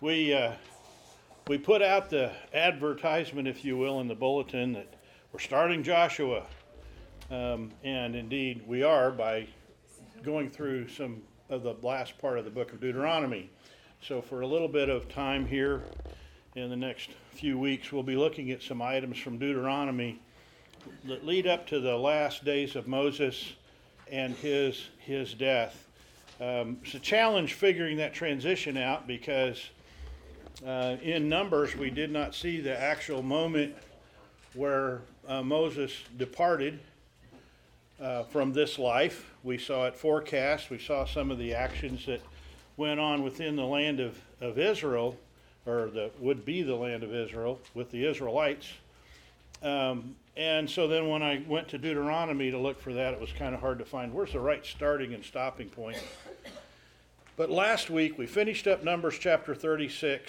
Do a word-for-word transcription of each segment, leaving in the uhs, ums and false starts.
we uh, we put out the advertisement, if you will, in the bulletin that we're starting Joshua, um, and indeed we are by going through some of the last part of the book of Deuteronomy. So for a little bit of time here in the next few weeks, we'll be looking at some items from Deuteronomy that lead up to the last days of Moses and his his death. Um, it's a challenge figuring that transition out because uh, in Numbers we did not see the actual moment where uh, Moses departed uh, from this life. We saw it forecast. We saw some of the actions that went on within the land of, of Israel, or the would be the land of Israel with the Israelites. Um, and so then when I went to Deuteronomy to look for that, it was kind of hard to find where's the right starting and stopping point. But last week we finished up Numbers chapter thirty-six,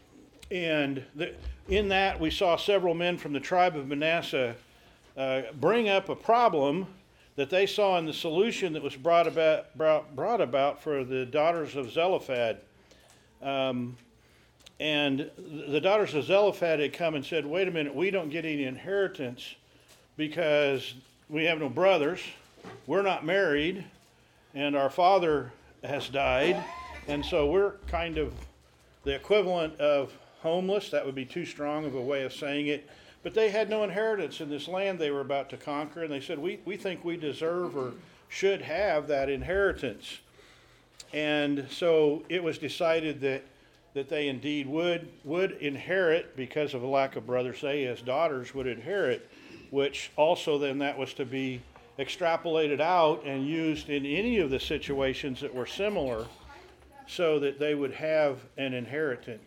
and the, in that we saw several men from the tribe of Manasseh uh, bring up a problem that they saw in the solution that was brought about, brought, brought about for the daughters of Zelophehad. Um, and the daughters of Zelophehad had come and said, wait a minute, we don't get any inheritance because we have no brothers, we're not married, and our father has died, and so we're kind of the equivalent of homeless. That would be too strong of a way of saying it. But they had no inheritance in this land they were about to conquer, and they said, we, we think we deserve or should have that inheritance. And so it was decided that, that they indeed would, would inherit, because of a lack of brothers, they as daughters would inherit, which also then that was to be extrapolated out and used in any of the situations that were similar so that they would have an inheritance.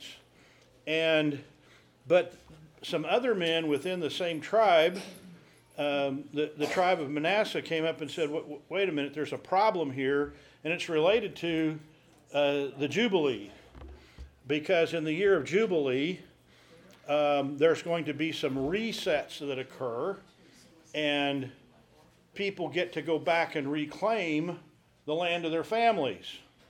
And but some other men within the same tribe, um, the, the tribe of Manasseh, came up and said, wait a minute, there's a problem here, and it's related to uh, the Jubilee. Because in the year of Jubilee, um, there's going to be some resets that occur, and people get to go back and reclaim the land of their families.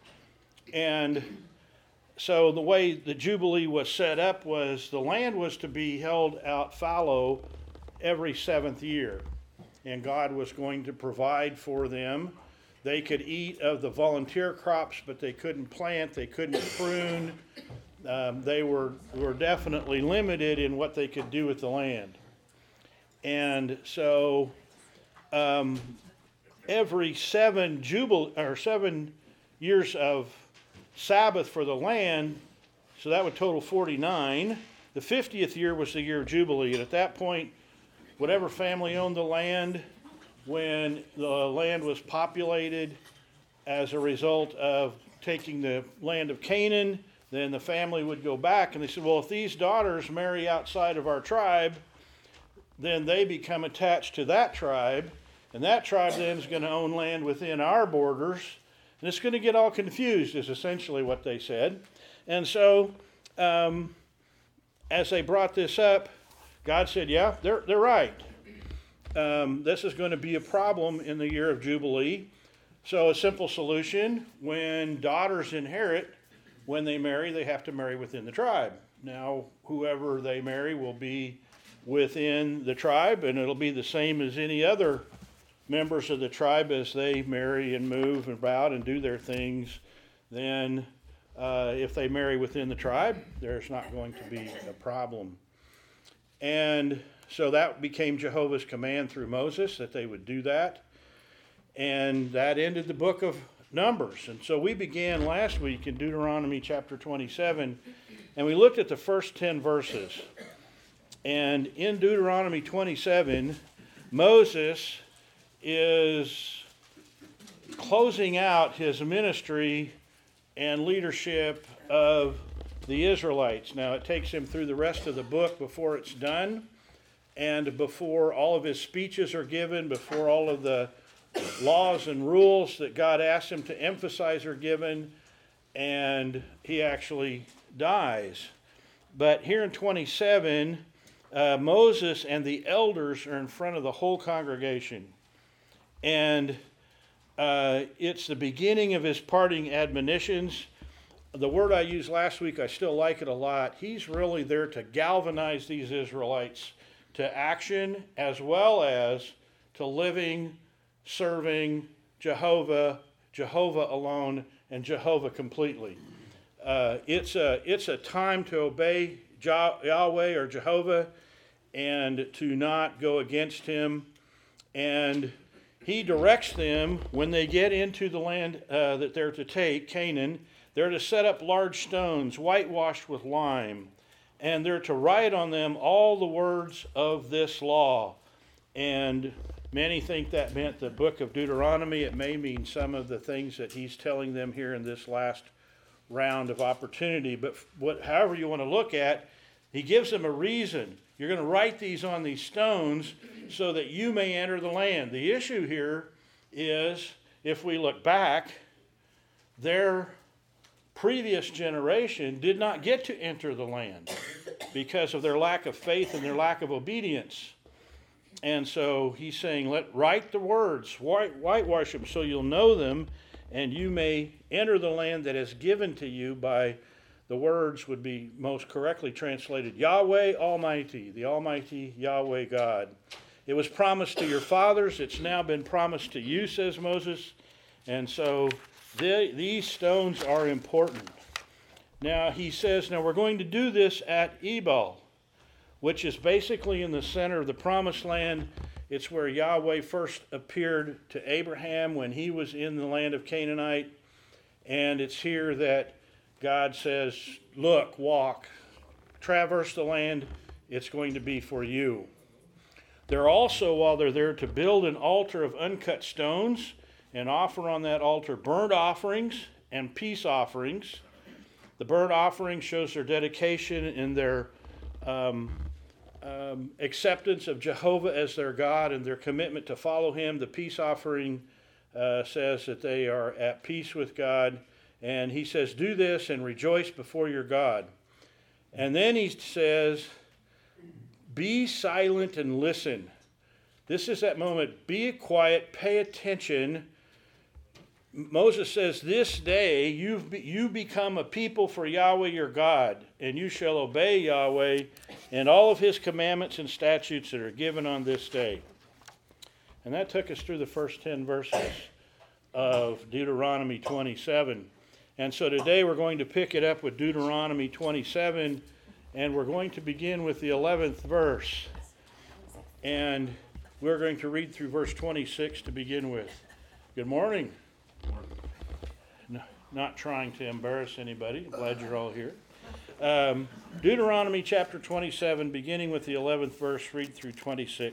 And so the way the Jubilee was set up was the land was to be held out fallow every seventh year. And God was going to provide for them. They could eat of the volunteer crops, but they couldn't plant, they couldn't prune. Um, they were, were definitely limited in what they could do with the land. And so um, every seven jubil or seven years of Sabbath for the land, so that would total forty-nine. The fiftieth year was the year of Jubilee, and at that point, whatever family owned the land, when the land was populated as a result of taking the land of Canaan, then the family would go back, and they said, well, if these daughters marry outside of our tribe, then they become attached to that tribe, and that tribe then is going to own land within our borders, and it's going to get all confused, is essentially what they said. And so, um, as they brought this up, God said, yeah, they're, they're right. Um, this is going to be a problem in the year of Jubilee. So a simple solution, when daughters inherit, when they marry, they have to marry within the tribe. Now, whoever they marry will be within the tribe, and it'll be the same as any other members of the tribe as they marry and move about and do their things. Then uh, if they marry within the tribe, there's not going to be a problem. And so that became Jehovah's command through Moses, that they would do that. And that ended the book of Numbers. And so we began last week in Deuteronomy chapter twenty-seven, and we looked at the first ten verses. And in Deuteronomy twenty-seven, Moses is closing out his ministry and leadership of the Israelites. Now, it takes him through the rest of the book before it's done, and before all of his speeches are given, before all of the laws and rules that God asked him to emphasize are given, and he actually dies. But here in twenty-seven, uh, Moses and the elders are in front of the whole congregation. And uh, it's the beginning of his parting admonitions. the word I used last week, I still like it a lot. He's really there to galvanize these Israelites to action as well as to living, serving Jehovah, Jehovah alone, and Jehovah completely. Uh, it's a it's a time to obey Yahweh or Jehovah and to not go against him. And he directs them when they get into the land uh, that they're to take, Canaan. They're to set up large stones whitewashed with lime, and they're to write on them all the words of this law. And many think that meant the book of Deuteronomy. It may mean some of the things that he's telling them here in this last round of opportunity. But what, however you want to look at, he gives them a reason. You're going to write these on these stones so that you may enter the land. The issue here is, if we look back, their previous generation did not get to enter the land because of their lack of faith and their lack of obedience. And so he's saying, let write the words, white, whitewash them so you'll know them, and you may enter the land that is given to you by, the words would be most correctly translated, Yahweh Almighty, the Almighty Yahweh God. It was promised to your fathers. It's now been promised to you, says Moses. And so the, these stones are important. Now he says, now we're going to do this at Ebal, which is basically in the center of the promised land. It's where Yahweh first appeared to Abraham when he was in the land of Canaanite. And it's here that God says, look, walk, traverse the land. It's going to be for you. They're also, while they're there, to build an altar of uncut stones and offer on that altar burnt offerings and peace offerings. The burnt offering shows their dedication and their um, um, acceptance of Jehovah as their God and their commitment to follow him. The peace offering uh, says that they are at peace with God. And he says, do this and rejoice before your God. And then he says, be silent and listen. This is that moment. Be quiet, pay attention. Moses says, this day you've be, you become a people for Yahweh your God, and you shall obey Yahweh and all of his commandments and statutes that are given on this day. And that took us through the first ten verses of Deuteronomy twenty-seven. And so today we're going to pick it up with Deuteronomy twenty-seven, and we're going to begin with the eleventh verse. And we're going to read through verse twenty-six to begin with. Good morning. No, not trying to embarrass anybody. Glad you're all here. Um, Deuteronomy chapter twenty-seven, beginning with the eleventh verse, read through twenty-six.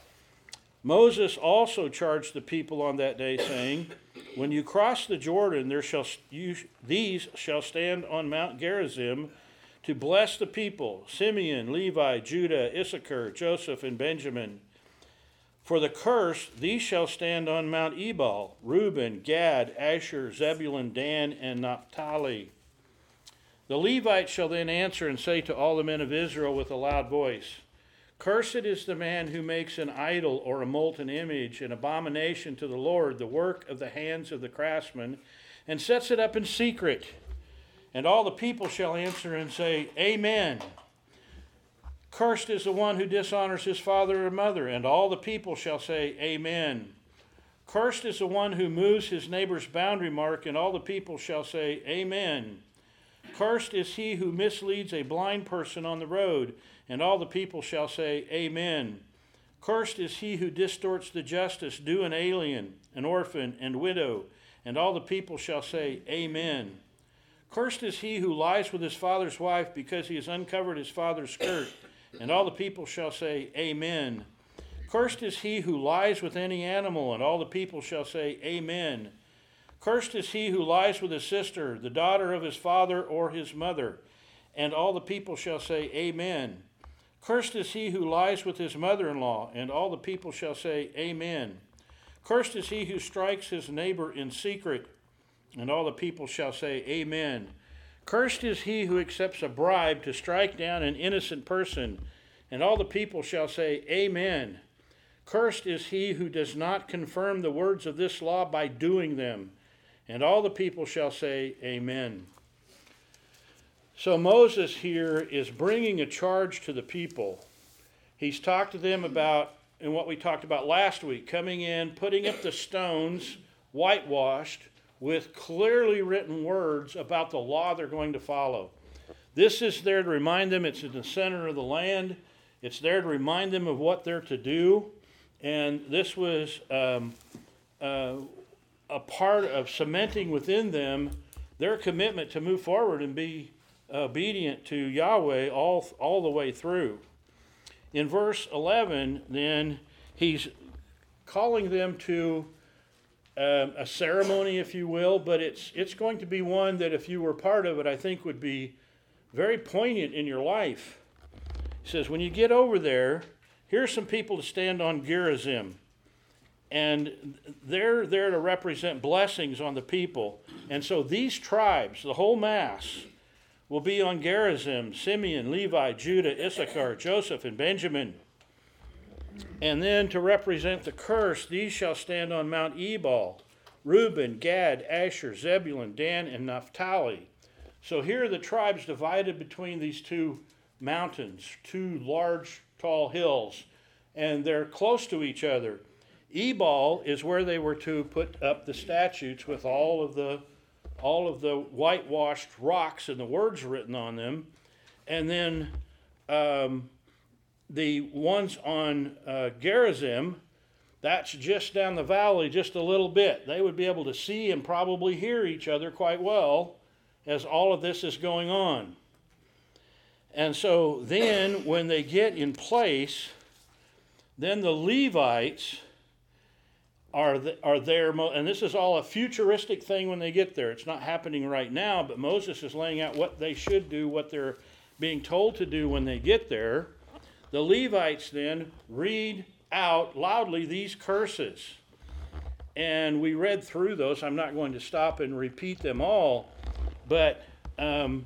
Moses also charged the people on that day, saying, when you cross the Jordan, there shall you, these shall stand on Mount Gerizim to bless the people, Simeon, Levi, Judah, Issachar, Joseph, and Benjamin. For the curse, these shall stand on Mount Ebal, Reuben, Gad, Asher, Zebulun, Dan, and Naphtali. The Levites shall then answer and say to all the men of Israel with a loud voice, cursed is the man who makes an idol or a molten image, an abomination to the Lord, the work of the hands of the craftsman, and sets it up in secret. And all the people shall answer and say, Amen. Cursed is the one who dishonors his father or mother, and all the people shall say, Amen. Cursed is the one who moves his neighbor's boundary mark, and all the people shall say, Amen. Cursed is he who misleads a blind person on the road, and all the people shall say, Amen. Cursed is he who distorts the justice due an alien, an orphan, and widow, and all the people shall say, Amen. Cursed is he who lies with his father's wife because he has uncovered his father's skirt, and all the people shall say, Amen. Cursed is he who lies with any animal, and all the people shall say, Amen. Cursed is he who lies with his sister, the daughter of his father or his mother, and all the people shall say, Amen. Cursed is he who lies with his mother-in-law, and all the people shall say, Amen. Cursed is he who strikes his neighbor in secret, and all the people shall say, Amen. Cursed is he who accepts a bribe to strike down an innocent person, and all the people shall say, Amen. Cursed is he who does not confirm the words of this law by doing them, and all the people shall say, Amen. So Moses here is bringing a charge to the people. He's talked to them about, and what we talked about last week, coming in, putting up the stones, whitewashed, with clearly written words about the law they're going to follow. This is there to remind them it's in the center of the land. It's there to remind them of what they're to do. And this was um, uh, a part of cementing within them their commitment to move forward and be obedient to Yahweh all, all the way through. In verse eleven, then, he's calling them to um, a ceremony, if you will, but it's it's going to be one that if you were part of it, I think would be very poignant in your life. He says, when you get over there, here's some people to stand on Gerizim. And they're there to represent blessings on the people. And so these tribes, the whole mass, will be on Gerizim: Simeon, Levi, Judah, Issachar, Joseph, and Benjamin. And then to represent the curse, these shall stand on Mount Ebal: Reuben, Gad, Asher, Zebulun, Dan, and Naphtali. So here are the tribes divided between these two mountains, two large, tall hills, and they're close to each other. Ebal is where they were to put up the statutes with all of the all of the whitewashed rocks and the words written on them. And then um, the ones on uh, Gerizim, that's just down the valley just a little bit. They would be able to see and probably hear each other quite well as all of this is going on. And so then when they get in place, then the Levites are the, are there, and this is all a futuristic thing when they get there. It's not happening right now, but Moses is laying out what they should do, what they're being told to do when they get there. The Levites then read out loudly these curses. And we read through those. I'm not going to stop and repeat them all, but um,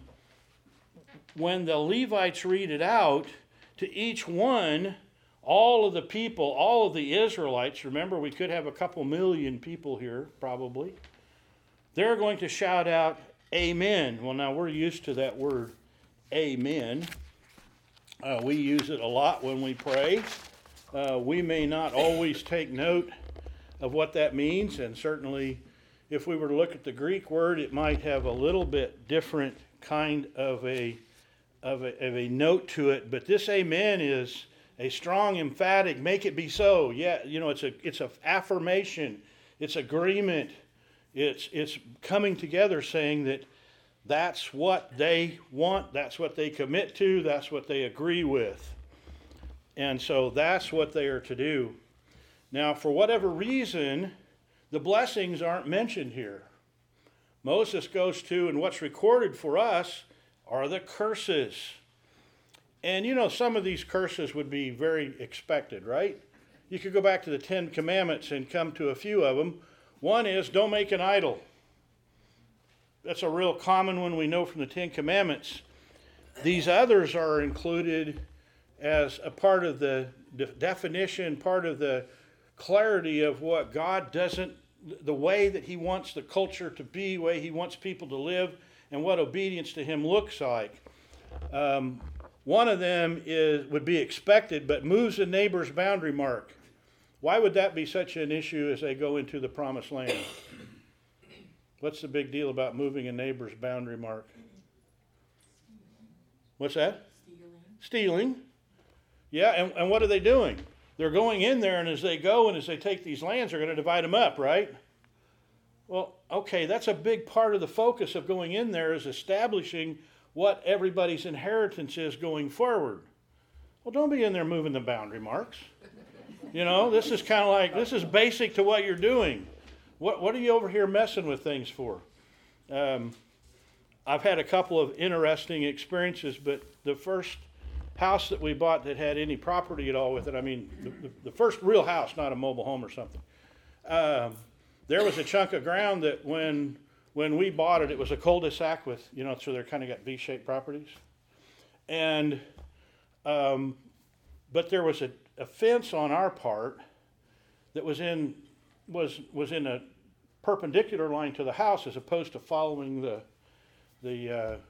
when the Levites read it out, to each one, all of the people, all of the Israelites, remember we could have a couple million people here probably, they're going to shout out, Amen. Well, now we're used to that word, Amen. Uh, we use it a lot when we pray. Uh, we may not always take note of what that means, and certainly if we were to look at the Greek word, it might have a little bit different kind of a of a, of a note to it. But this Amen is a strong, emphatic, make it be so. Yeah, you know, it's a it's a affirmation, it's agreement, it's it's coming together, saying that that's what they want, that's what they commit to, that's what they agree with. And so that's what they are to do. Now, for whatever reason, the blessings aren't mentioned here. Moses goes to, and what's recorded for us are the curses. And you know, some of these curses would be very expected, right? You could go back to the Ten Commandments and come to a few of them. One is, don't make an idol. That's a real common one we know from the Ten Commandments. These others are included as a part of the de- definition, part of the clarity of what God doesn't, the way that he wants the culture to be, the way he wants people to live, and what obedience to him looks like. Um, one of them is would be expected, but moves a neighbor's boundary mark. Why would that be such an issue as they go into the promised land? What's the big deal about moving a neighbor's boundary mark? What's that? Stealing. Stealing. Yeah, and, and what are they doing? They're going in there, and as they go and as they take these lands, they're going to divide them up, right? Well, okay, that's a big part of the focus of going in there, is establishing what everybody's inheritance is going forward. Well, don't be in there moving the boundary marks. You know, this is kind of like, this is basic to what you're doing. What what are you over here messing with things for? Um, I've had a couple of interesting experiences, but the first house that we bought that had any property at all with it, I mean, the, the, the first real house, not a mobile home or something, um, there was a chunk of ground that when when we bought it, it was a cul-de-sac with, you know, so they're kind of got V-shaped properties. And, um, but there was a, a fence on our part that was in, was was in a perpendicular line to the house as opposed to following the, the uh,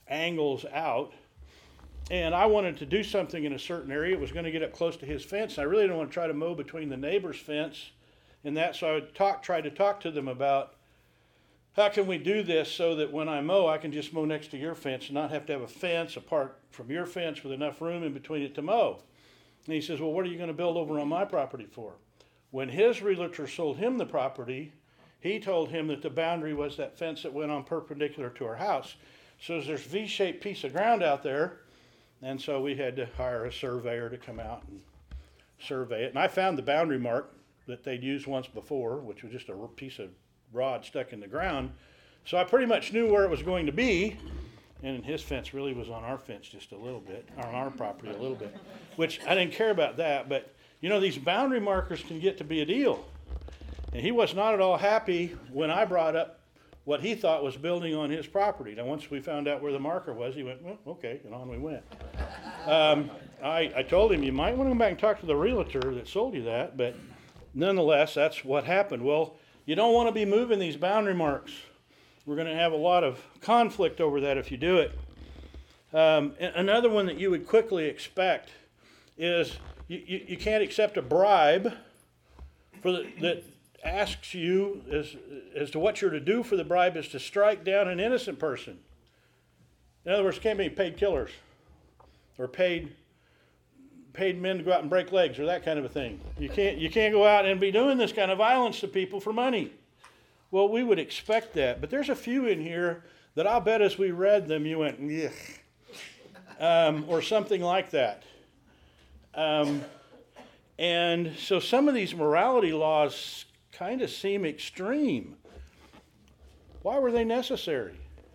angles out. And I wanted to do something in a certain area. It was going to get up close to his fence. I really didn't want to try to mow between the neighbor's fence and that. So I would talk, try to talk to them about how can we do this so that when I mow, I can just mow next to your fence and not have to have a fence apart from your fence with enough room in between it to mow. And he says, well, what are you going to build over on my property for? When his realtor sold him the property, he told him that the boundary was that fence that went on perpendicular to our house. So there's a V-shaped piece of ground out there. And so we had to hire a surveyor to come out and survey it. And I found the boundary mark that they'd used once before, which was just a piece of rod stuck in the ground. So I pretty much knew where it was going to be. And his fence really was on our fence just a little bit, on our property a little bit, which I didn't care about that. But, you know, these boundary markers can get to be a deal. And he was not at all happy when I brought up what he thought was building on his property. Now, once we found out where the marker was, he went, well, okay, and on we went. Um, I, I told him, you might want to go back and talk to the realtor that sold you that, but nonetheless, that's what happened. Well, you don't want to be moving these boundary marks. We're going to have a lot of conflict over that if you do it. Um, another one that you would quickly expect is you, you, you can't accept a bribe for the, that asks you as, as to what you're to do for the bribe is to strike down an innocent person. In other words, it can't be paid killers or paid paid men to go out and break legs or that kind of a thing. You can't you can't go out and be doing this kind of violence to people for money. Well, we would expect that, but there's a few in here that I'll bet as we read them you went, yeah, um, or something like that. Um, and so some of these morality laws kind of seem extreme. Why were they necessary?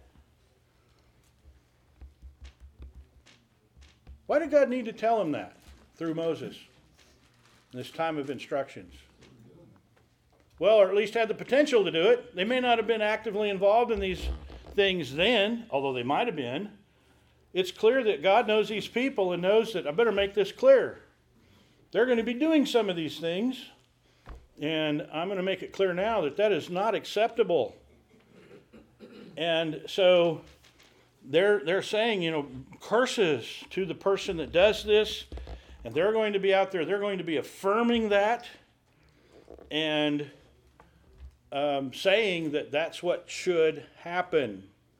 Why did God need to tell him that through Moses in this time of instructions? Well, or at least had the potential to do it. They may not have been actively involved in these things then, although they might have been. It's clear that God knows these people and knows that I better make this clear. They're going to be doing some of these things. And I'm going to make it clear now that that is not acceptable. And so they're they're saying, you know, curses to the person that does this. And they're going to be out there, they're going to be affirming that and um, saying that that's what should happen.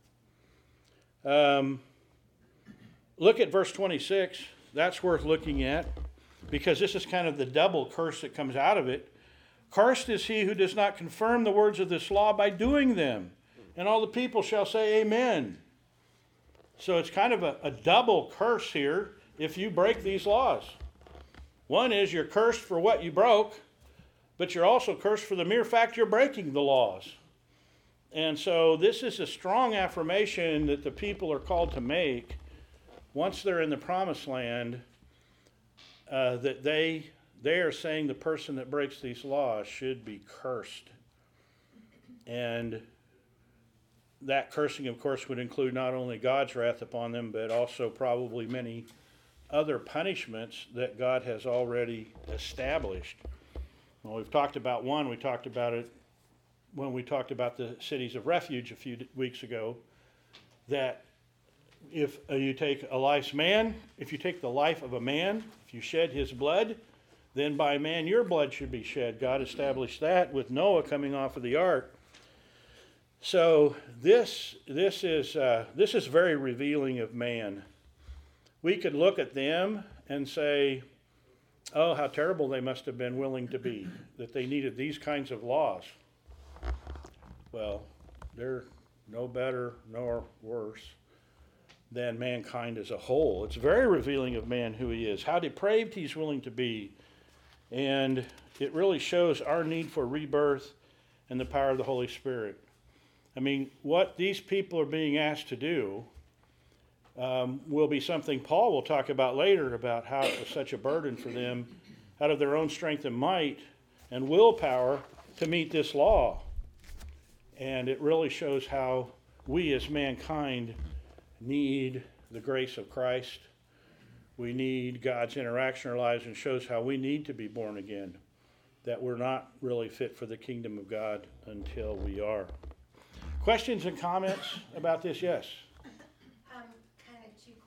Um, look at verse twenty-six. That's worth looking at because this is kind of the double curse that comes out of it. Cursed is he who does not confirm the words of this law by doing them. And all the people shall say amen. So it's kind of a, a double curse here if you break these laws. One is you're cursed for what you broke, but you're also cursed for the mere fact you're breaking the laws. And so this is a strong affirmation that the people are called to make once they're in the promised land, uh, that they... They are saying the person that breaks these laws should be cursed. And that cursing, of course, would include not only God's wrath upon them, but also probably many other punishments that God has already established. Well, we've talked about one. We talked about it when we talked about the cities of refuge a few weeks ago, that if uh, you take a life's man, if you take the life of a man, if you shed his blood, then by man your blood should be shed. God established that with Noah coming off of the ark. So this this is uh, this is very revealing of man. We could look at them and say, oh, how terrible they must have been willing to be, that they needed these kinds of laws. Well, they're no better nor worse than mankind as a whole. It's very revealing of man who he is, how depraved he's willing to be. And it really shows our need for rebirth and the power of the Holy Spirit. I mean, what these people are being asked to do um, will be something Paul will talk about later, about how it was such a burden for them out of their own strength and might and willpower to meet this law. And it really shows how we as mankind need the grace of Christ. We need God's interaction in our lives, and shows how we need to be born again, that we're not really fit for the kingdom of God until we are. Questions and comments about this? Yes? Um,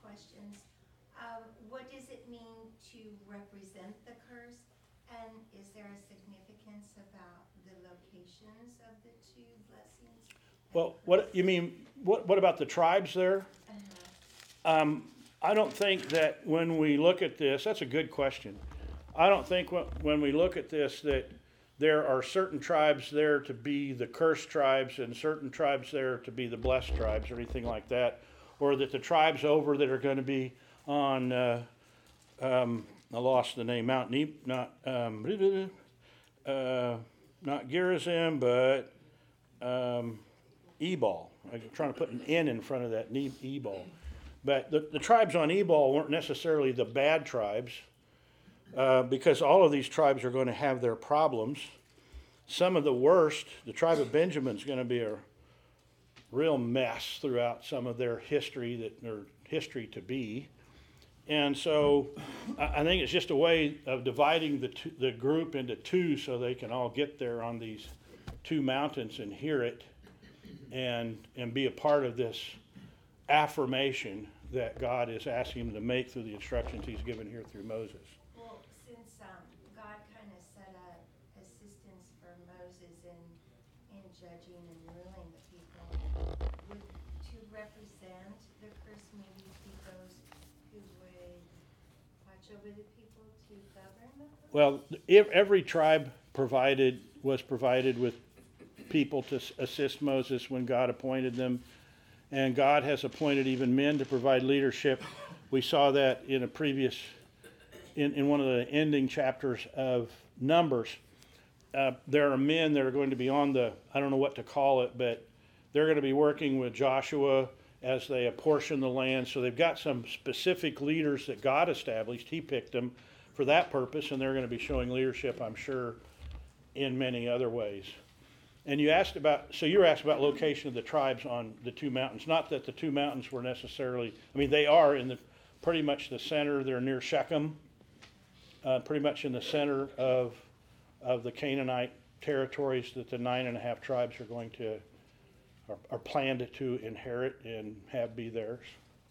questions. Um, what does it mean to represent the curse? And is there a significance about the locations of the two blessings? Well, what you mean? What what about the tribes there? Uh-huh. Um, I don't think that when we look at this, that's a good question. I don't think when, when we look at this that there are certain tribes there to be the cursed tribes and certain tribes there to be the blessed tribes or anything like that, or that the tribes over that are going to be on, uh, um, I lost the name, Mount Ne- not, um, uh, not Gerizim, but um, Ebal. I'm trying to put an N in front of that, ne- Ebal. But the, the tribes on Ebal weren't necessarily the bad tribes, uh, because all of these tribes are going to have their problems. Some of the worst, the tribe of Benjamin is going to be a real mess throughout some of their history, that their history to be. And so I, I think it's just a way of dividing the, two, the group into two so they can all get there on these two mountains and hear it and, and be a part of this affirmation that God is asking them to make through the instructions he's given here through Moses. Well, since um, God kind of set up assistance for Moses in, in judging and ruling the people, would to represent the curse maybe be those who would watch over the people to govern them? Well, if every tribe provided was provided with people to assist Moses when God appointed them. And God has appointed even men to provide leadership. We saw that in a previous, in, in one of the ending chapters of Numbers. Uh, there are men that are going to be on the, I don't know what to call it, but they're going to be working with Joshua as they apportion the land. So they've got some specific leaders that God established. He picked them for that purpose, and they're going to be showing leadership, I'm sure, in many other ways. And you asked about, so you were asked about location of the tribes on the two mountains. Not that the two mountains were necessarily, I mean, they are in the pretty much the center. They're near Shechem, uh, pretty much in the center of of the Canaanite territories that the nine and a half tribes are going to, are, are planned to inherit and have be theirs.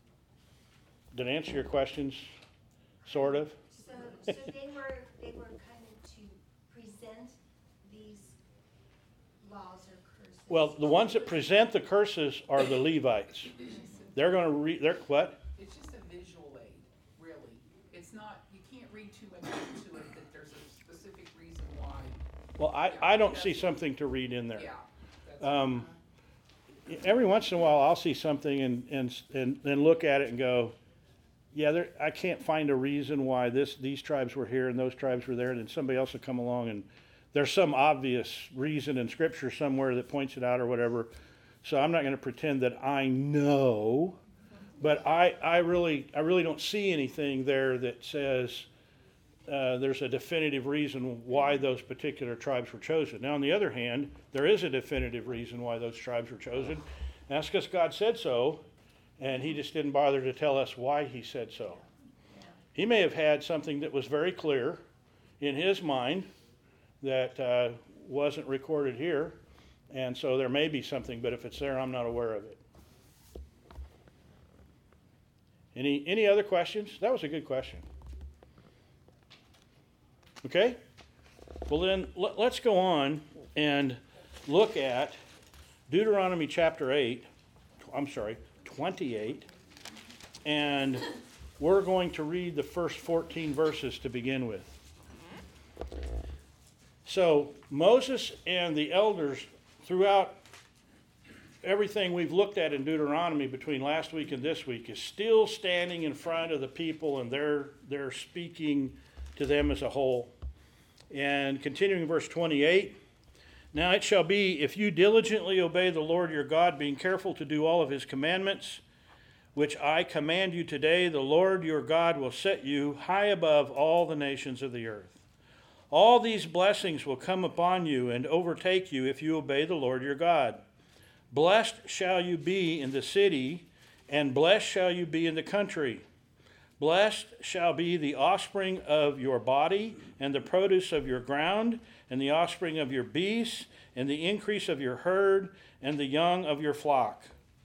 Did I answer your questions? Sort of. So, so they were they were kind of to present these laws or curses. Well, the ones that present the curses are the Levites. They're going to read. They're what? It's just a visual aid, really. It's not. You can't read too much into it that there's a specific reason why. Well, I, Yeah, I don't that's- see something to read in there. Yeah. That's Um, every once in a while, I'll see something and and and then look at it and go, yeah, there, I can't find a reason why this these tribes were here and those tribes were there, and then somebody else will come along and there's some obvious reason in Scripture somewhere that points it out or whatever. So I'm not going to pretend that I know, but I, I really I really don't see anything there that says uh, there's a definitive reason why those particular tribes were chosen. Now, on the other hand, there is a definitive reason why those tribes were chosen. And that's because God said so, and he just didn't bother to tell us why he said so. He may have had something that was very clear in his mind that uh, wasn't recorded here, and so there may be something, but if it's there, I'm not aware of it. Any any other questions? That was a good question. Okay? Well then, let, let's go on and look at Deuteronomy chapter eight, I'm sorry, twenty-eight, and we're going to read the first fourteen verses to begin with. So Moses and the elders throughout everything we've looked at in Deuteronomy between last week and this week is still standing in front of the people, and they're they're speaking to them as a whole. And continuing in verse twenty-eight, now it shall be, if you diligently obey the Lord your God, being careful to do all of his commandments, which I command you today, the Lord your God will set you high above all the nations of the earth. All these blessings will come upon you and overtake you if you obey the Lord your God. Blessed shall you be in the city, and blessed shall you be in the country. Blessed shall be the offspring of your body, and the produce of your ground, and the offspring of your beasts, and the increase of your herd, and the young of your flock.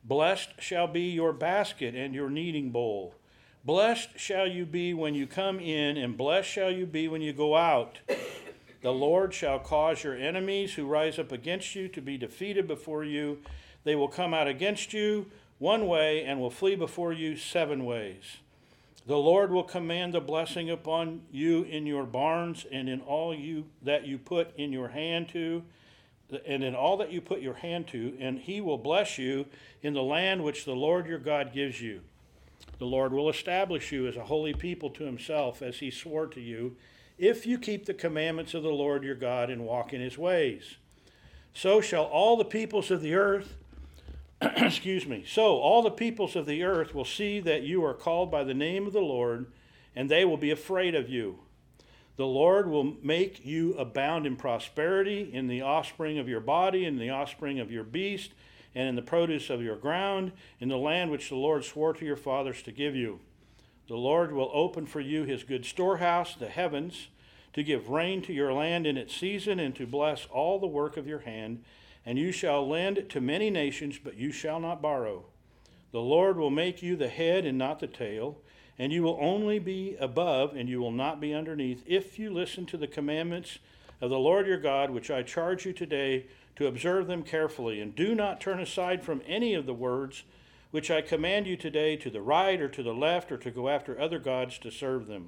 Blessed shall be your basket and your kneading bowl. Blessed shall you be when you come in, and blessed shall you be when you go out. The Lord shall cause your enemies who rise up against you to be defeated before you. They will come out against you one way and will flee before you seven ways. The Lord will command a blessing upon you in your barns and in all you that you put in your hand to, and in all that you put your hand to, and he will bless you in the land which the Lord your God gives you. The Lord will establish you as a holy people to himself, as he swore to you, if you keep the commandments of the Lord your God and walk in his ways. So shall all the peoples of the earth, excuse me, so all the peoples of the earth will see that you are called by the name of the Lord, and they will be afraid of you. The Lord will make you abound in prosperity, in the offspring of your body, in the offspring of your beast, and in the produce of your ground, in the land which the Lord swore to your fathers to give you. The Lord will open for you his good storehouse, the heavens, to give rain to your land in its season, and to bless all the work of your hand. And you shall lend to many nations, but you shall not borrow. The Lord will make you the head and not the tail, and you will only be above, and you will not be underneath, if you listen to the commandments of the Lord your God, which I charge you today, to observe them carefully, and do not turn aside from any of the words which I command you today, to the right or to the left, or to go after other gods to serve them.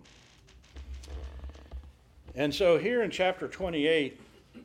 And so here in chapter twenty-eight,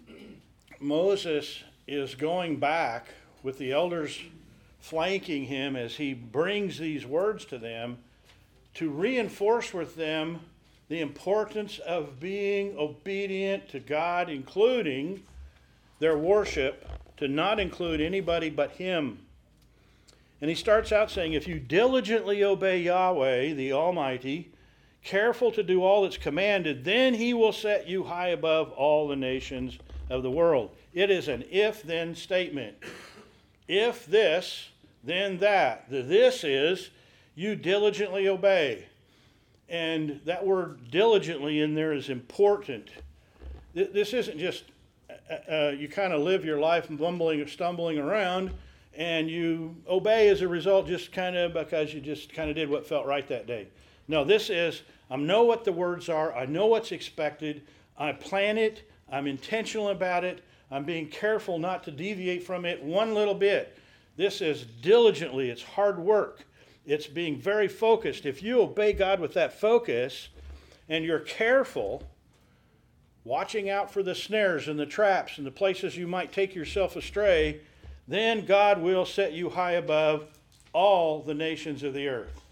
Moses is going back with the elders flanking him as he brings these words to them to reinforce with them the importance of being obedient to God, including their worship, to not include anybody but him. And he starts out saying, if you diligently obey Yahweh, the Almighty, careful to do all that's commanded, then he will set you high above all the nations of the world. It is an if-then statement. If this, then that. The this is, you diligently obey. And that word diligently in there is important. This isn't just uh, you kind of live your life bumbling, stumbling around, and you obey as a result just kind of because you just kind of did what felt right that day. No, this is, I know what the words are. I know what's expected. I plan it. I'm intentional about it. I'm being careful not to deviate from it one little bit. This is diligently. It's hard work. It's being very focused. If you obey God with that focus and you're careful, watching out for the snares and the traps and the places you might take yourself astray, then God will set you high above all the nations of the earth.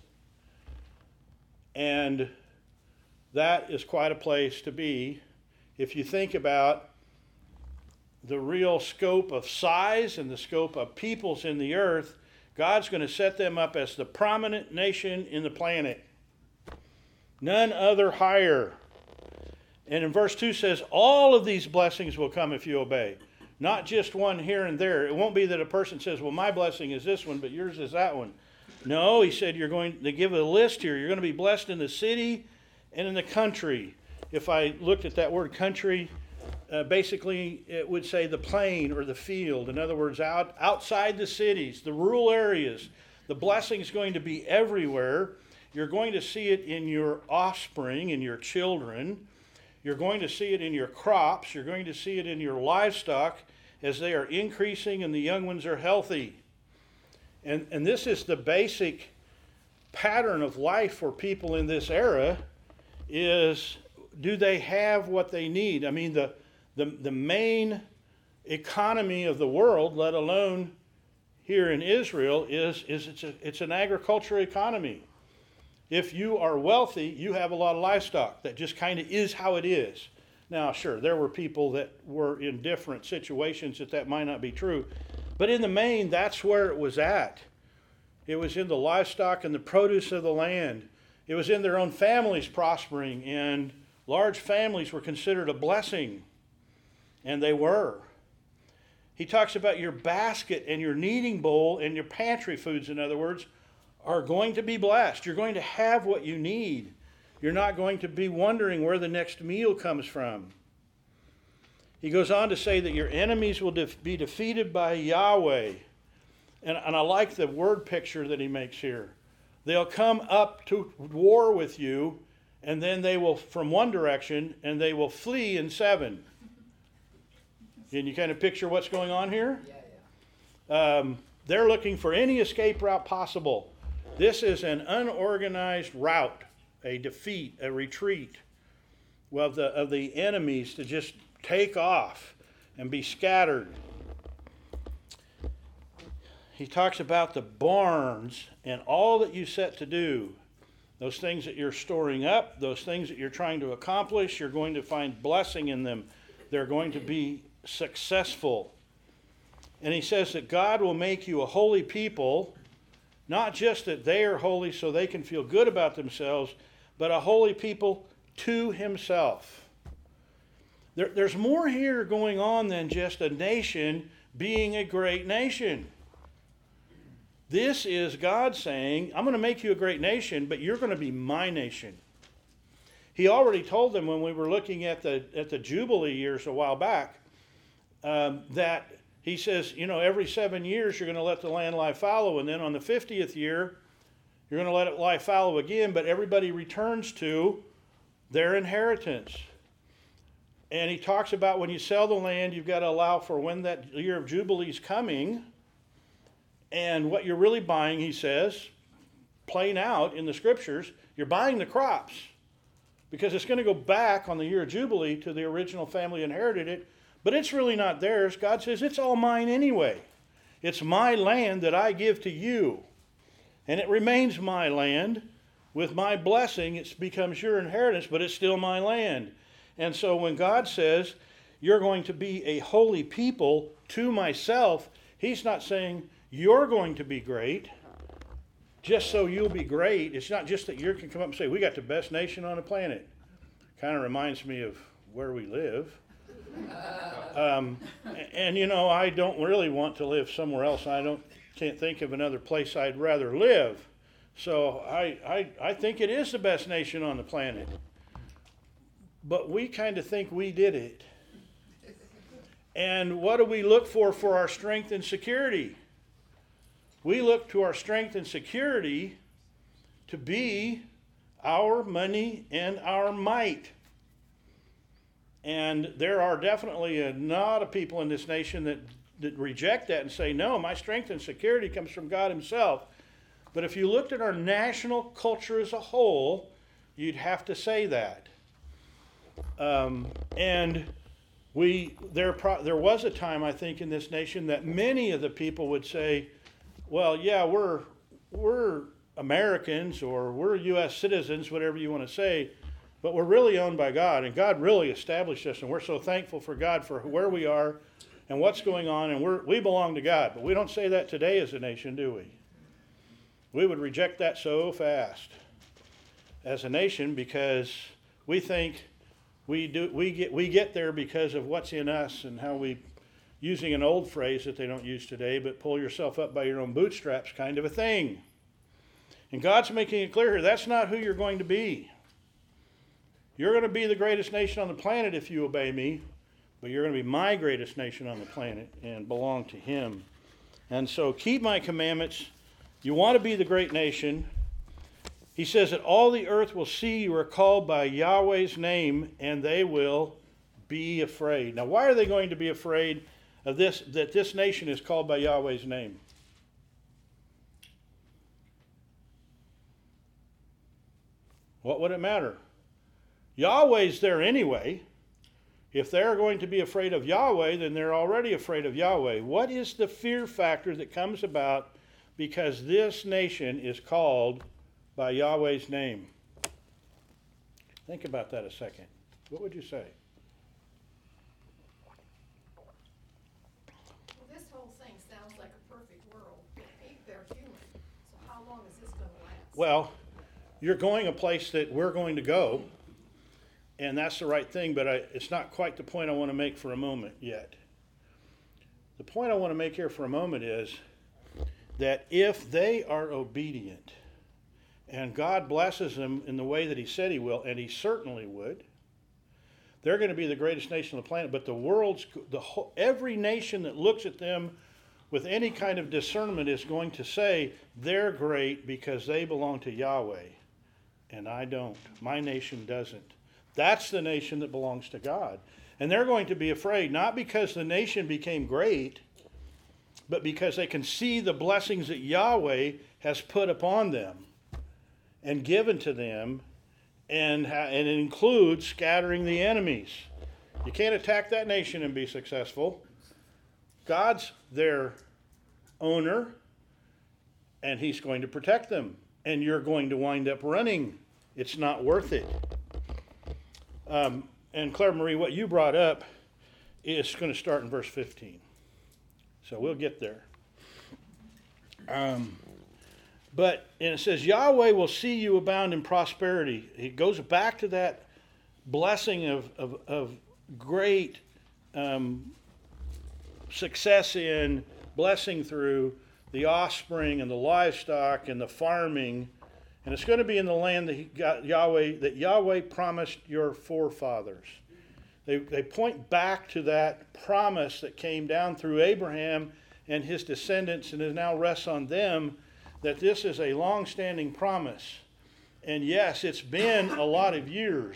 And that is quite a place to be if you think about the real scope of size and the scope of peoples in the earth. God's going to set them up as the prominent nation in the planet. None other higher. And in verse two says, all of these blessings will come if you obey. Not just one here and there. It won't be that a person says, well, my blessing is this one, but yours is that one. No, he said, you're going to give a list here. You're going to be blessed in the city and in the country. If I looked at that word country, uh, basically it would say the plain or the field. In other words, out outside the cities, the rural areas. The blessing is going to be everywhere. You're going to see it in your offspring, in your children. You're going to see it in your crops. You're going to see it in your livestock as they are increasing and the young ones are healthy. And, and this is the basic pattern of life for people in this era is, do they have what they need? I mean, the, the, the main economy of the world, let alone here in Israel, is, is it's, a, it's an agricultural economy. If you are wealthy, you have a lot of livestock. That just kind of is how it is. Now, sure, there were people that were in different situations that that might not be true. But in the main, that's where it was at. It was in the livestock and the produce of the land. It was in their own families prospering, and large families were considered a blessing. And they were. He talks about your basket and your kneading bowl and your pantry foods, in other words, are going to be blessed. You're going to have what you need. You're not going to be wondering where the next meal comes from. He goes on to say that your enemies will def- be defeated by Yahweh. And, and I like the word picture that he makes here. They'll come up to war with you, and then they will, from one direction, and they will flee in seven. Can you kind of picture what's going on here? Yeah, yeah. Um, they're looking for any escape route possible. This is an unorganized route, a defeat, a retreat of the, of the enemies to just take off and be scattered. He talks about the barns and all that you set to do. Those things that you're storing up, those things that you're trying to accomplish, you're going to find blessing in them. They're going to be successful. And he says that God will make you a holy people, not just that they are holy so they can feel good about themselves, but a holy people to himself. There, there's more here going on than just a nation being a great nation. This is God saying, I'm going to make you a great nation, but you're going to be my nation. He already told them when we were looking at the at the Jubilee years a while back, um, that he says, you know, every seven years you're going to let the land lie fallow, and then on the fiftieth year, you're going to let it lie fallow again, but everybody returns to their inheritance. And he talks about when you sell the land, you've got to allow for when that year of Jubilee is coming. And what you're really buying, he says, plain out in the scriptures, you're buying the crops. Because it's going to go back on the year of Jubilee to the original family inherited it. But it's really not theirs. God says, it's all mine anyway. It's my land that I give to you. And it remains my land. With my blessing, it becomes your inheritance, but it's still my land. And so when God says, you're going to be a holy people to myself, he's not saying, you're going to be great, just so you'll be great. It's not just that you can come up and say, we got the best nation on the planet. Kind of reminds me of where we live. Um, and, you know, I don't really want to live somewhere else. I don't can't think of another place I'd rather live. So I, I, I think it is the best nation on the planet. But we kind of think we did it. And what do we look for for our strength and security? We look to our strength and security to be our money and our might. And there are definitely a lot of people in this nation that, that reject that and say, no, my strength and security comes from God himself. But if you looked at our national culture as a whole, you'd have to say that. Um, and we there, pro- there was a time, I think, in this nation that many of the people would say, well, yeah, we're we're Americans or we're U S citizens, whatever you want to say, but we're really owned by God, and God really established us, and we're so thankful for God for where we are and what's going on, and we're, we belong to God. But we don't say that today as a nation, do we? We would reject that so fast as a nation because we think we do we get we get there because of what's in us and how we, using an old phrase that they don't use today, but pull yourself up by your own bootstraps kind of a thing. And God's making it clear here, that's not who you're going to be. You're going to be the greatest nation on the planet if you obey me, but you're going to be my greatest nation on the planet and belong to him. And so keep my commandments. You want to be the great nation. He says that all the earth will see you are called by Yahweh's name, and they will be afraid. Now, why are they going to be afraid of this, that this nation is called by Yahweh's name? What would it matter? Yahweh's there anyway. If they're going to be afraid of Yahweh, then they're already afraid of Yahweh. What is the fear factor that comes about because this nation is called by Yahweh's name? Think about that a second. What would you say? Well, this whole thing sounds like a perfect world. They're human. So how long is this going to last? Well, you're going a place that we're going to go, and that's the right thing, but I, it's not quite the point I want to make for a moment yet. The point I want to make here for a moment is that if they are obedient, and God blesses them in the way that he said he will, and he certainly would, they're going to be the greatest nation on the planet, but the world's, the whole, every nation that looks at them with any kind of discernment is going to say they're great because they belong to Yahweh, and I don't. My nation doesn't. That's the nation that belongs to God. And they're going to be afraid, not because the nation became great, but because they can see the blessings that Yahweh has put upon them and given to them, and, and it includes scattering the enemies. You can't attack that nation and be successful. God's their owner, and he's going to protect them. And you're going to wind up running. It's not worth it. Um, and Claire Marie, what you brought up is going to start in verse fifteen. So we'll get there. Um, but, and it says, Yahweh will see you abound in prosperity. It goes back to that blessing of, of, of great um, success in blessing through the offspring and the livestock and the farming. And it's going to be in the land that he got Yahweh, that Yahweh promised your forefathers. They, they point back to that promise that came down through Abraham and his descendants, and it now rests on them, that this is a long-standing promise. And yes, it's been a lot of years,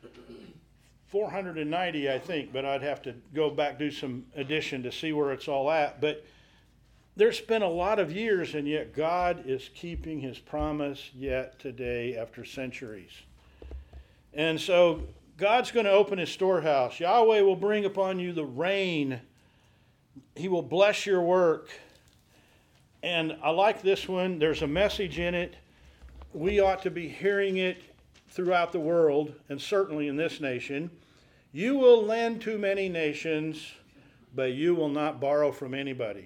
four hundred ninety, I think, but I'd have to go back, do some addition to see where it's all at. But there's been a lot of years, and yet God is keeping his promise yet today after centuries. And so God's going to open his storehouse. Yahweh will bring upon you the rain. He will bless your work. And I like this one. There's a message in it. We ought to be hearing it throughout the world, and certainly in this nation. You will lend to many nations, but you will not borrow from anybody.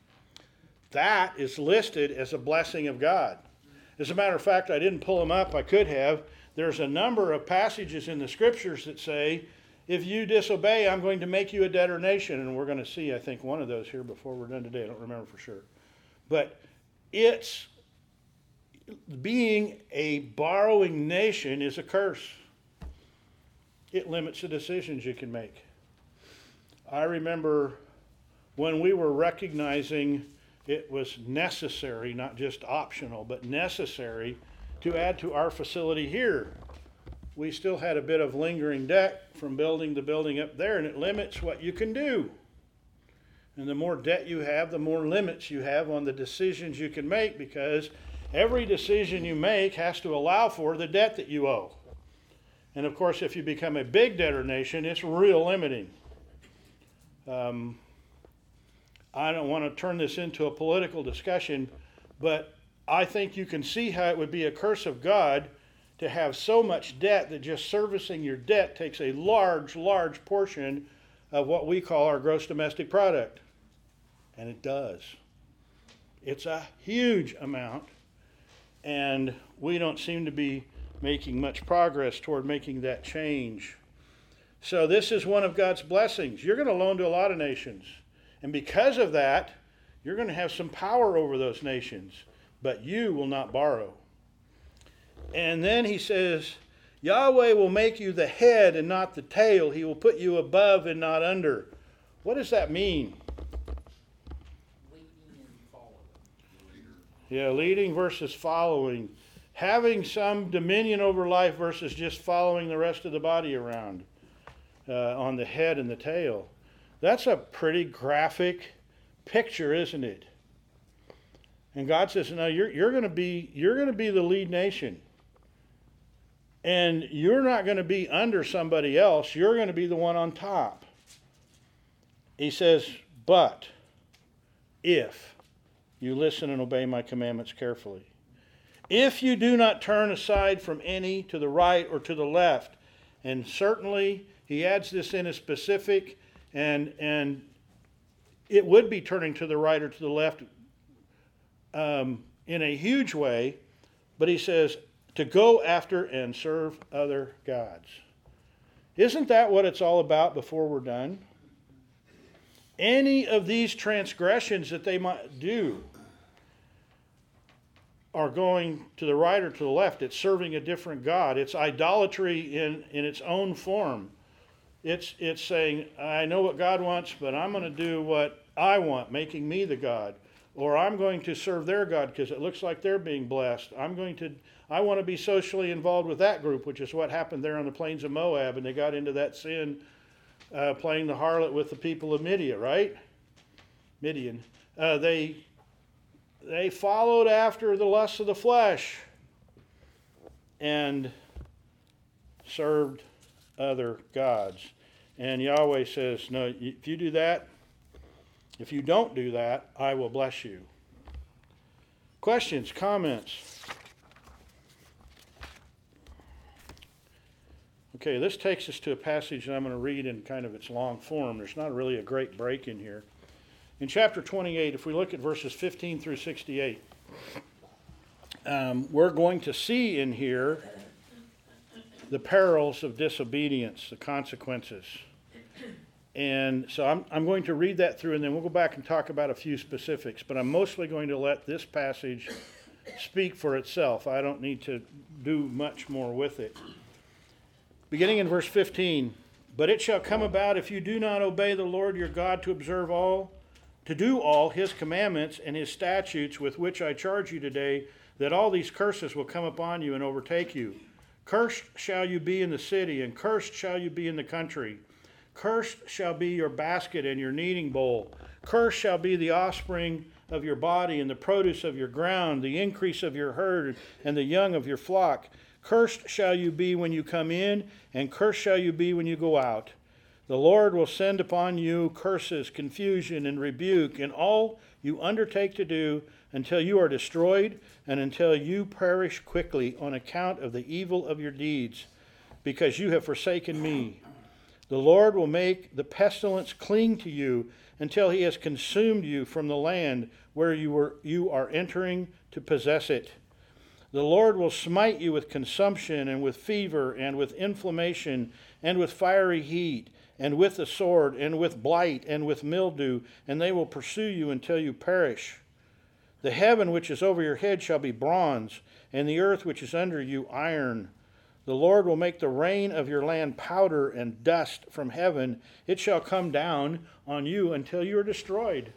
That is listed as a blessing of God. As a matter of fact, I didn't pull them up. I could have. There's a number of passages in the scriptures that say, if you disobey, I'm going to make you a debtor nation. And we're going to see, I think, one of those here before we're done today. I don't remember for sure. But it's being a borrowing nation is a curse. It limits the decisions you can make. I remember when we were recognizing it was necessary, not just optional, but necessary to add to our facility here. We still had a bit of lingering debt from building the building up there, and it limits what you can do. And the more debt you have, the more limits you have on the decisions you can make, because every decision you make has to allow for the debt that you owe. And of course, if you become a big debtor nation, it's real limiting. Um, I don't want to turn this into a political discussion, but I think you can see how it would be a curse of God to have so much debt that just servicing your debt takes a large, large portion of what we call our gross domestic product. And it does. It's a huge amount, and we don't seem to be making much progress toward making that change. So this is one of God's blessings. You're going to loan to a lot of nations. And because of that, you're going to have some power over those nations. But you will not borrow. And then he says, Yahweh will make you the head and not the tail. He will put you above and not under. What does that mean? Leading and following. Yeah, leading versus following. Having some dominion over life versus just following the rest of the body around uh, on the head and the tail. That's a pretty graphic picture, isn't it? And God says, no, you're, you're going to be, you're going to be the lead nation. And you're not going to be under somebody else. You're going to be the one on top. He says, but if you listen and obey my commandments carefully, if you do not turn aside from any to the right or to the left, and certainly he adds this in a specific, and and it would be turning to the right or to the left um, in a huge way, but he says to go after and serve other gods. Isn't that what it's all about before we're done? Any of these transgressions that they might do are going to the right or to the left. It's serving a different God. It's idolatry in, in its own form. It's, it's saying, I know what God wants, but I'm going to do what I want, making me the God. Or I'm going to serve their God because it looks like they're being blessed. I'm going to, I want to be socially involved with that group, which is what happened there on the plains of Moab, and they got into that sin, uh, playing the harlot with the people of Midian, right? Midian. Uh, they, they followed after the lusts of the flesh and served other gods. And Yahweh says, no, if you do that, if you don't do that, I will bless you. Questions, comments? Okay, this takes us to a passage that I'm going to read in kind of its long form. There's not really a great break in here. In chapter twenty-eight, if we look at verses fifteen through sixty-eight, um, we're going to see in here the perils of disobedience, the consequences. And so I'm, I'm going to read that through, and then we'll go back and talk about a few specifics. But I'm mostly going to let this passage speak for itself. I don't need to do much more with it. Beginning in verse fifteen, but it shall come about if you do not obey the Lord your God to observe all, to do all his commandments and his statutes with which I charge you today, that all these curses will come upon you and overtake you. Cursed shall you be in the city, and cursed shall you be in the country. Cursed shall be your basket and your kneading bowl. Cursed shall be the offspring of your body and the produce of your ground, the increase of your herd and the young of your flock. Cursed shall you be when you come in, and cursed shall you be when you go out. The Lord will send upon you curses, confusion, and rebuke in all you undertake to do until you are destroyed and until you perish quickly on account of the evil of your deeds, because you have forsaken me. The Lord will make the pestilence cling to you until he has consumed you from the land where you were you are entering to possess it. The Lord will smite you with consumption and with fever and with inflammation and with fiery heat and with the sword and with blight and with mildew, and they will pursue you until you perish. The heaven which is over your head shall be bronze, and the earth which is under you iron. The Lord will make the rain of your land powder and dust from heaven. It shall come down on you until you are destroyed.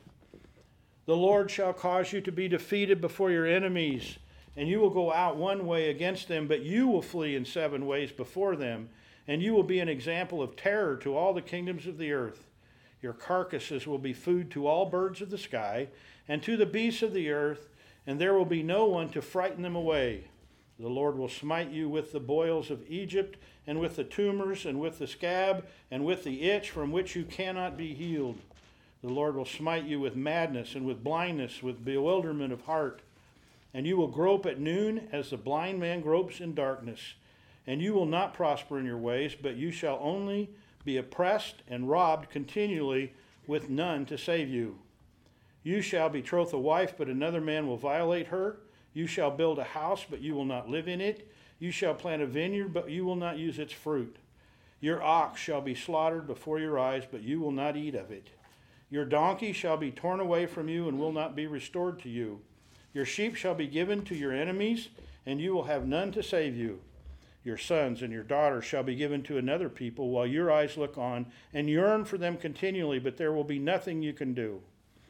The Lord shall cause you to be defeated before your enemies, and you will go out one way against them, but you will flee in seven ways before them, and you will be an example of terror to all the kingdoms of the earth. Your carcasses will be food to all birds of the sky, and to the beasts of the earth, and there will be no one to frighten them away. The Lord will smite you with the boils of Egypt, and with the tumors, and with the scab, and with the itch from which you cannot be healed. The Lord will smite you with madness, and with blindness, with bewilderment of heart. And you will grope at noon as the blind man gropes in darkness. And you will not prosper in your ways, but you shall only be oppressed and robbed continually, with none to save you. You shall betroth a wife, but another man will violate her. You shall build a house, but you will not live in it. You shall plant a vineyard, but you will not use its fruit. Your ox shall be slaughtered before your eyes, but you will not eat of it. Your donkey shall be torn away from you and will not be restored to you. Your sheep shall be given to your enemies, and you will have none to save you. Your sons and your daughters shall be given to another people, while your eyes look on and yearn for them continually, but there will be nothing you can do.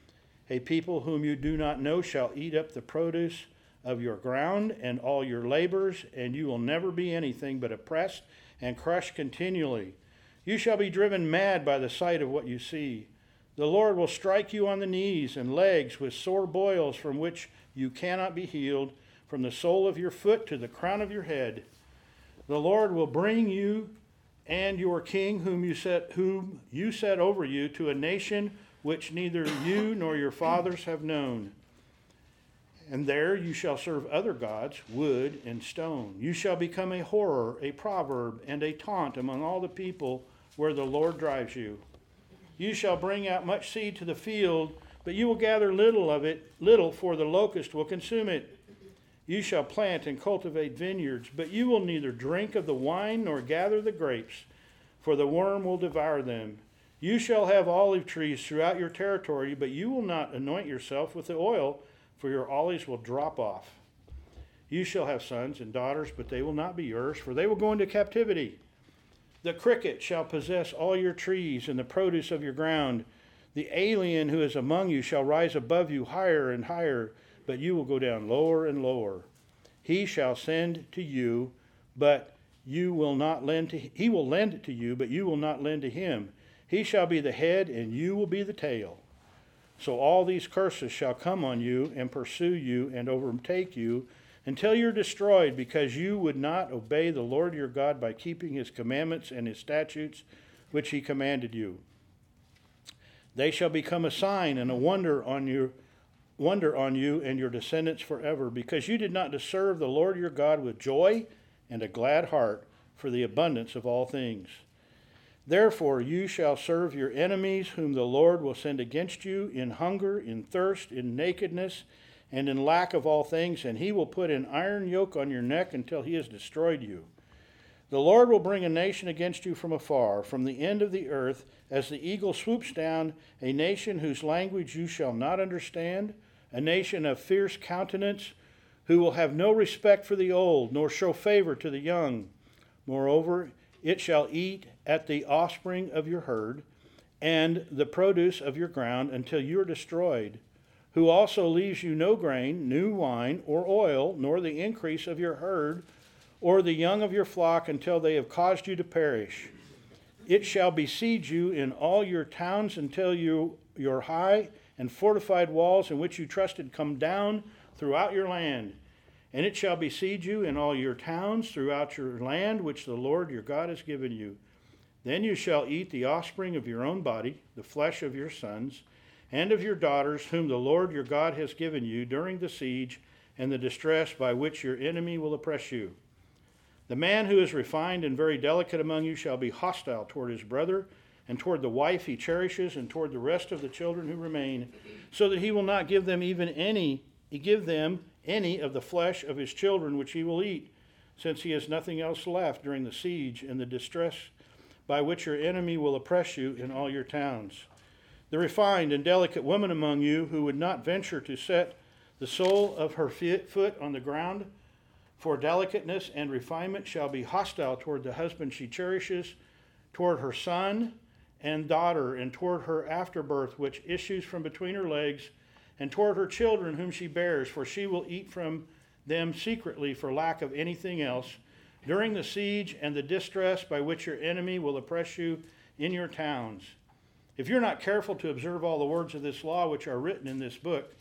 A people whom you do not know shall eat up the produce of your ground and all your labors, and you will never be anything but oppressed and crushed continually. You shall be driven mad by the sight of what you see. The Lord will strike you on the knees and legs with sore boils from which you cannot be healed, from the sole of your foot to the crown of your head. The Lord will bring you and your king whom you set whom you set over you to a nation which neither you nor your fathers have known. And there you shall serve other gods, wood and stone. You shall become a horror, a proverb, and a taunt among all the people where the Lord drives you. You shall bring out much seed to the field, but you will gather little of it, little, for the locust will consume it. You shall plant and cultivate vineyards, but you will neither drink of the wine nor gather the grapes, for the worm will devour them. You shall have olive trees throughout your territory, but you will not anoint yourself with the oil, for your olives will drop off. You shall have sons and daughters, but they will not be yours, for they will go into captivity. The cricket shall possess all your trees and the produce of your ground. The alien who is among you shall rise above you higher and higher, but you will go down lower and lower. He shall send to you, but you will not lend to he will lend to you, but you will not lend to him. He shall be the head, and you will be the tail. So all these curses shall come on you and pursue you and overtake you until you're destroyed, because you would not obey the Lord your God by keeping his commandments and his statutes, which he commanded you. They shall become a sign and a wonder on you, wonder on you and your descendants forever, because you did not serve the Lord your God with joy and a glad heart for the abundance of all things. Therefore you shall serve your enemies, whom the Lord will send against you, in hunger, in thirst, in nakedness, and in lack of all things, and he will put an iron yoke on your neck until he has destroyed you. The Lord will bring a nation against you from afar, from the end of the earth, as the eagle swoops down, a nation whose language you shall not understand, a nation of fierce countenance, who will have no respect for the old, nor show favor to the young. Moreover, it shall eat at the offspring of your herd, and the produce of your ground, until you are destroyed, who also leaves you no grain, new wine, or oil, nor the increase of your herd, or the young of your flock, until they have caused you to perish. It shall besiege you in all your towns until you, your high and fortified walls in which you trusted come down throughout your land. And it shall besiege you in all your towns throughout your land, which the Lord your God has given you. Then you shall eat the offspring of your own body, the flesh of your sons, and of your daughters, whom the Lord your God has given you during the siege and the distress by which your enemy will oppress you. The man who is refined and very delicate among you shall be hostile toward his brother, and toward the wife he cherishes, and toward the rest of the children who remain, so that he will not give them even any, give them any of the flesh of his children which he will eat, since he has nothing else left during the siege and the distress by which your enemy will oppress you in all your towns. The refined and delicate woman among you, who would not venture to set the sole of her foot on the ground, for delicateness and refinement, shall be hostile toward the husband she cherishes, toward her son and daughter, and toward her afterbirth which issues from between her legs, and toward her children whom she bears, for she will eat from them secretly for lack of anything else, during the siege and the distress by which your enemy will oppress you in your towns. If you're not careful to observe all the words of this law which are written in this book,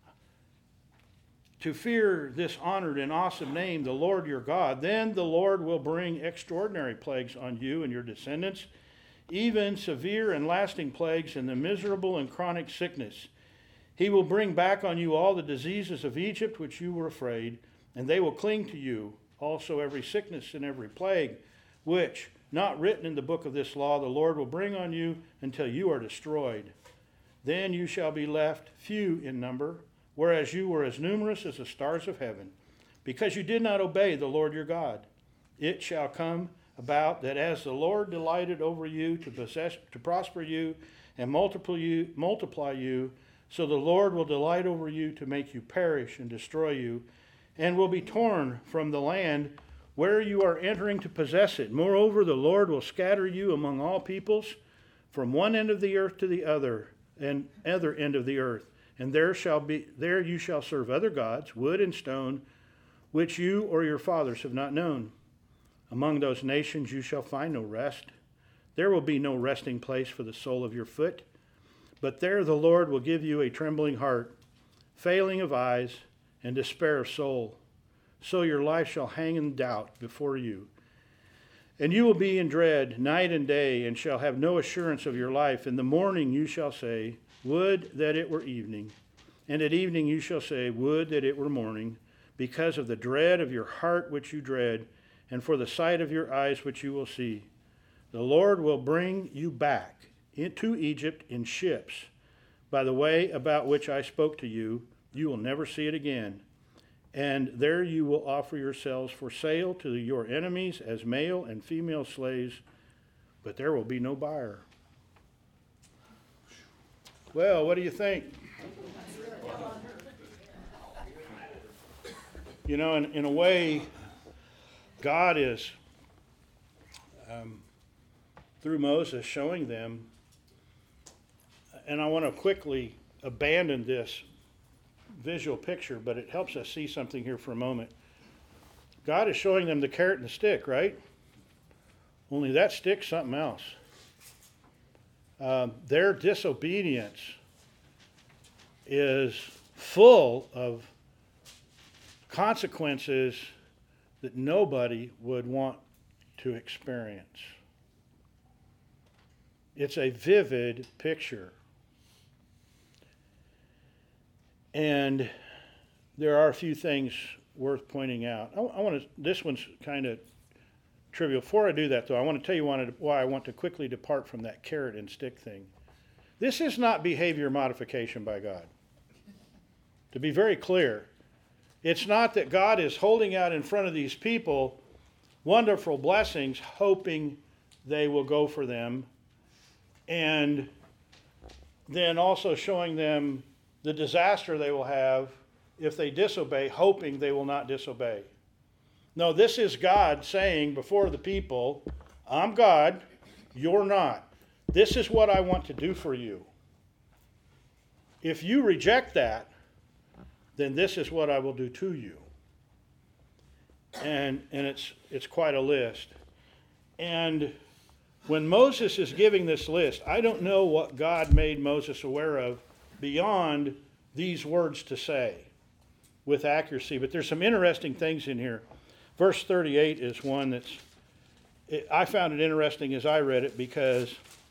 to fear this honored and awesome name, the Lord your God, then the Lord will bring extraordinary plagues on you and your descendants, even severe and lasting plagues, and the miserable and chronic sickness. He will bring back on you all the diseases of Egypt which you were afraid, and they will cling to you, also every sickness and every plague, which, not written in the book of this law, the Lord will bring on you until you are destroyed. Then you shall be left few in number, whereas you were as numerous as the stars of heaven, because you did not obey the Lord your God. It shall come about that as the Lord delighted over you to possess, to prosper you and multiply you, multiply you, so the Lord will delight over you to make you perish and destroy you, and will be torn from the land where you are entering to possess it. Moreover, the Lord will scatter you among all peoples, from one end of the earth to the other, and other end of the earth. And there shall be there you shall serve other gods, wood and stone, which you or your fathers have not known. Among those nations you shall find no rest. There will be no resting place for the sole of your foot. But there the Lord will give you a trembling heart, failing of eyes, and despair of soul. So your life shall hang in doubt before you. And you will be in dread night and day, and shall have no assurance of your life. In the morning you shall say, would that it were evening. And at evening you shall say, would that it were morning, because of the dread of your heart which you dread, and for the sight of your eyes which you will see. The Lord will bring you back into Egypt in ships, by the way about which I spoke to you. You will never see it again. And there you will offer yourselves for sale to your enemies as male and female slaves, but there will be no buyer. Well, what do you think? You know, in, in a way, God is, um, through Moses, showing them and I want to quickly abandon this visual picture, but it helps us see something here for a moment. God is showing them the carrot and the stick, right? Only that stick's something else. Um, their disobedience is full of consequences that nobody would want to experience. It's a vivid picture. And there are a few things worth pointing out. I, I want to. This one's kind of trivial. Before I do that, though, I want to tell you why I want to quickly depart from that carrot and stick thing. This is not behavior modification by God. To be very clear, it's not that God is holding out in front of these people wonderful blessings, hoping they will go for them, and then also showing them the disaster they will have if they disobey, hoping they will not disobey. No, this is God saying before the people, I'm God, you're not. This is what I want to do for you. If you reject that, then this is what I will do to you. And and it's it's quite a list. And when Moses is giving this list, I don't know what God made Moses aware of beyond these words to say with accuracy. But there's some interesting things in here. Verse thirty-eight is one that's, it, I found it interesting as I read it because,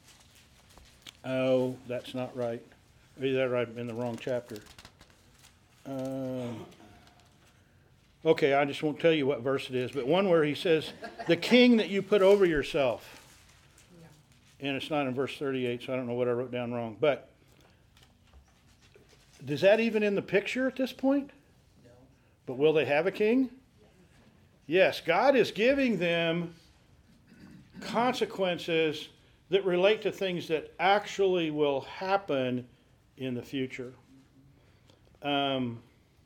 oh, that's not right. Maybe that right in the wrong chapter. Um, okay, I just won't tell you what verse it is, but one where he says, the king that you put over yourself. Yeah. And it's not in verse thirty-eight, so I don't know what I wrote down wrong. But is that even in the picture at this point? No. But will they have a king? Yes, God is giving them consequences that relate to things that actually will happen in the future. Um,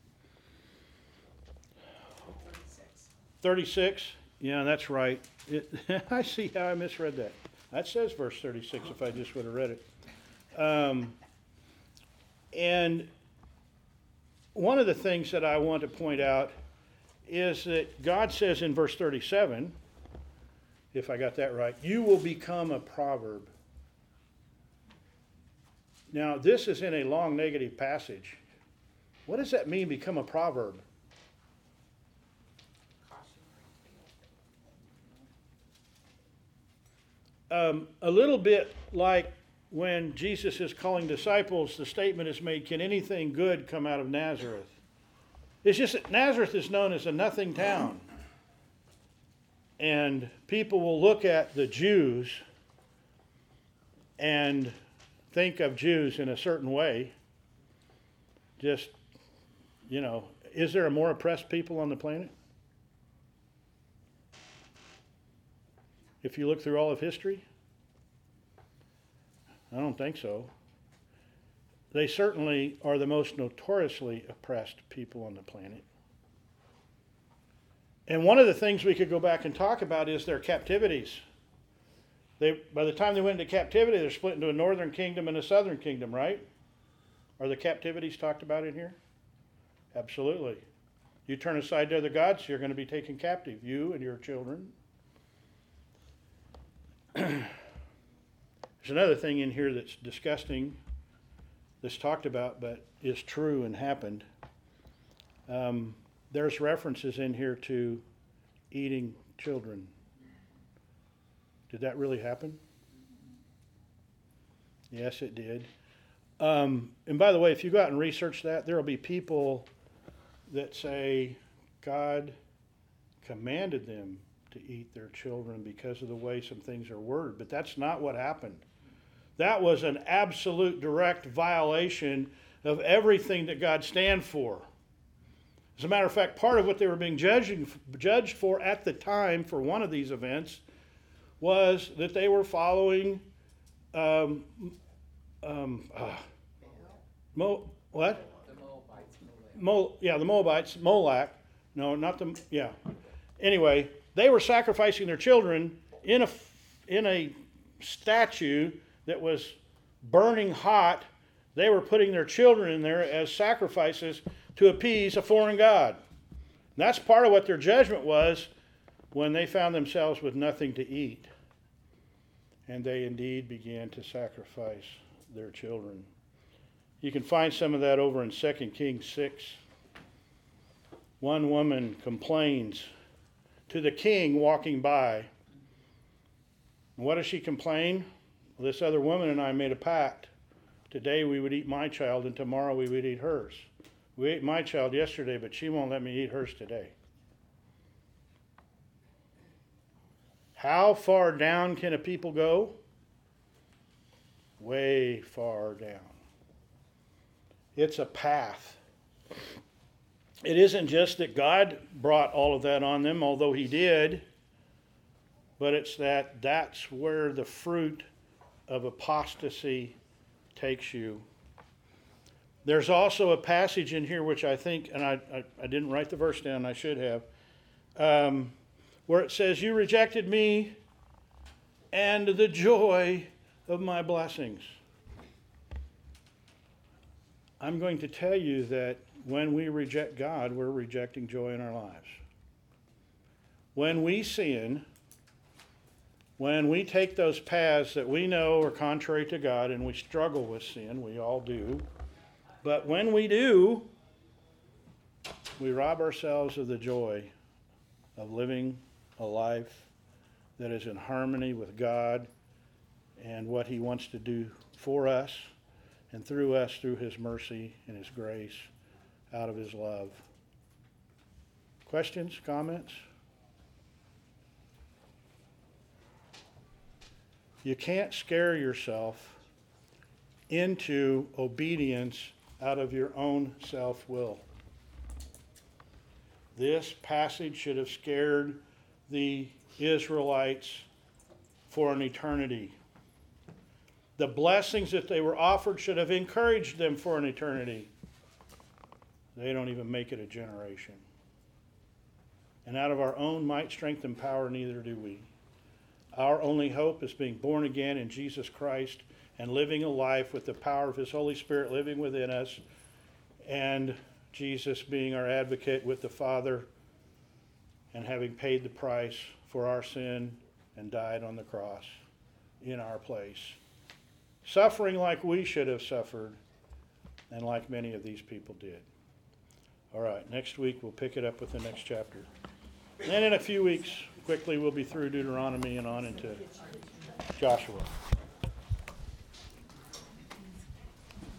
thirty-six, yeah, that's right. It, I see how I misread that. That says verse thirty-six if I just would have read it. Um, and one of the things that I want to point out is that God says in verse thirty-seven, if I got that right, you will become a proverb. Now, this is in a long negative passage. What does that mean, become a proverb? Um, a little bit like when Jesus is calling disciples, the statement is made, can anything good come out of Nazareth? It's just that Nazareth is known as a nothing town. And people will look at the Jews and think of Jews in a certain way. Just, you know, is there a more oppressed people on the planet? If you look through all of history? I don't think so. They certainly are the most notoriously oppressed people on the planet. And one of the things we could go back and talk about is their captivities. They, by the time they went into captivity, they're split into a northern kingdom and a southern kingdom, right? Are the captivities talked about in here? Absolutely. You turn aside to other gods, you're going to be taken captive, you and your children. There's another thing in here that's disgusting, that's talked about, but is true and happened. Um, there's references in here to eating children. Did that really happen? Yes, it did. Um, and by the way, if you go out and research that, there will be people that say God commanded them to eat their children because of the way some things are worded. But that's not what happened. That was an absolute direct violation of everything that God stands for. As a matter of fact, part of what they were being judging, judged for at the time for one of these events was that they were following um, um, uh, Mo, what? The Moabites. Mo, yeah, the Moabites, Molech. No, not the, yeah. Anyway, they were sacrificing their children in a, in a statue that was burning hot, they were putting their children in there as sacrifices to appease a foreign god. And that's part of what their judgment was when they found themselves with nothing to eat. And they indeed began to sacrifice their children. You can find some of that over in Second Kings six. One woman complains to the king walking by. And what does she complain? Well, this other woman and I made a pact. Today we would eat my child and tomorrow we would eat hers. We ate my child yesterday, but she won't let me eat hers today. How far down can a people go? Way far down. It's a path. It isn't just that God brought all of that on them, although he did, but it's that that's where the fruit of apostasy takes you. There's also a passage in here which I think, and I, I, I didn't write the verse down, I should have, um, where it says, you rejected me and the joy of my blessings. I'm going to tell you that when we reject God, we're rejecting joy in our lives. When we sin, when we take those paths that we know are contrary to God and we struggle with sin, we all do, but when we do, we rob ourselves of the joy of living a life that is in harmony with God and what he wants to do for us and through us, through his mercy and his grace, out of his love. Questions, comments? You can't scare yourself into obedience out of your own self-will. This passage should have scared the Israelites for an eternity. The blessings that they were offered should have encouraged them for an eternity. They don't even make it a generation. And out of our own might, strength, and power, neither do we. Our only hope is being born again in Jesus Christ and living a life with the power of his Holy Spirit living within us, and Jesus being our advocate with the Father and having paid the price for our sin and died on the cross in our place. Suffering like we should have suffered and like many of these people did. All right, next week we'll pick it up with the next chapter. And in a few weeks, quickly, we'll be through Deuteronomy and on into Joshua.